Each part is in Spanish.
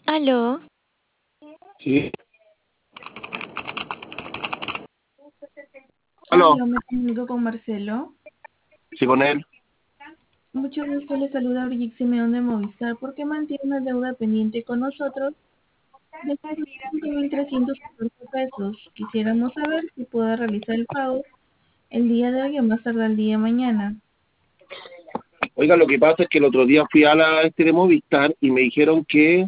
Aló, Sí. Aló, Aló, me comunico con Marcelo. sí, con él. Mucho gusto, le saluda Brigitte Simeón de Movistar porque mantiene una deuda pendiente con nosotros de 5.314 pesos. Quisiéramos saber si puede realizar el pago el día de hoy o más tarde el día de mañana. Oiga, lo que pasa es que el otro día fui a la de Movistar y me dijeron que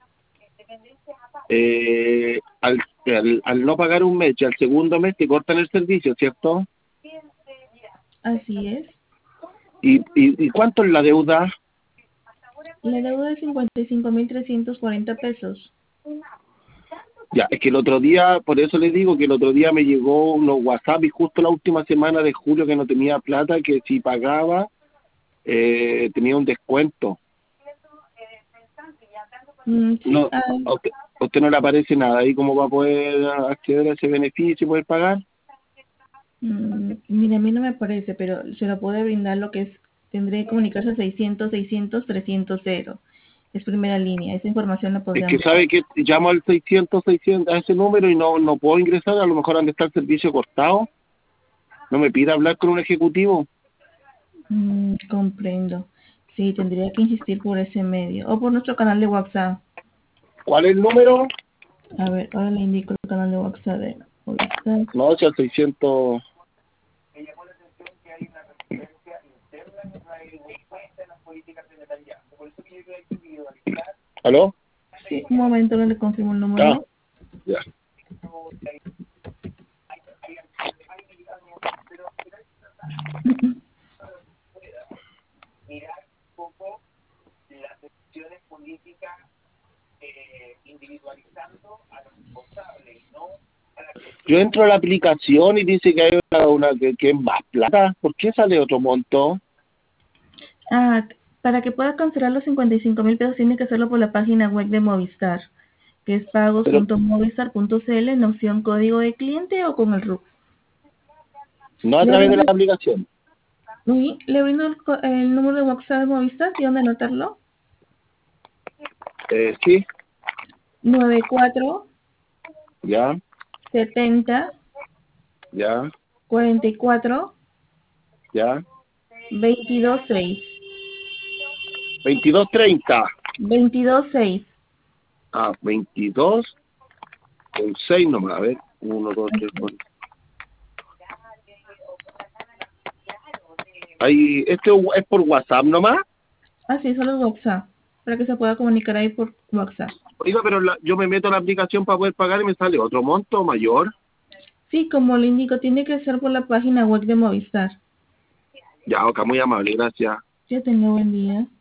al no pagar un mes y al segundo mes te cortan el servicio, ¿cierto? Así es. ¿Y cuánto es la deuda? La deuda es 55.340 pesos. Ya, es que el otro día, por eso les digo que el otro día me llegó unos WhatsApp y justo la última semana de julio que no tenía plata, que si pagaba tenía un descuento. Sí, No, a usted no le aparece nada ahí como va a poder acceder a ese beneficio y poder pagar. mira, a mí no me parece, pero se lo puede brindar lo que es, tendré que comunicarse a 600 es primera línea, esa información la Es podrían que brindar. sabe que llamo al 600 a ese número y no puedo ingresar, a lo mejor han de estar el servicio cortado. No me pide hablar con un ejecutivo. Comprendo. Sí, tendría que insistir por ese medio o por nuestro canal de WhatsApp. ¿Cuál es el número? A ver, ahora le indico el canal de WhatsApp de Movistar. No, si al 600. ¿Aló? Sí, un momento, le confirmo el Ah, número. ya. Yo entro a la aplicación y dice que hay una que es más plata. ¿Por qué sale otro monto? Ah, para que pueda cancelar los 55.000 pesos tiene que hacerlo por la página web de Movistar, que es Pero pagos.movistar.cl en la opción código de cliente o con el RUC. no a Le través de la brindo, aplicación. sí, le brindo el número de WhatsApp de Movistar, ¿y dónde anotarlo? Sí, 94 ya, 70 ya, 44 ya. 22 6. 22:30. 22 6. 22 con 6 nomás. A ver, uno, dos, tres, Así, cuatro. Ahí, este es por WhatsApp nomás. así, solo el WhatsApp, para que se pueda comunicar ahí por WhatsApp. Oiga, pero yo me meto a la aplicación para poder pagar y me sale otro monto mayor. Sí, como le indico, tiene que ser por la página web de Movistar. Ya, ok, muy amable, gracias. Que tenga buen día.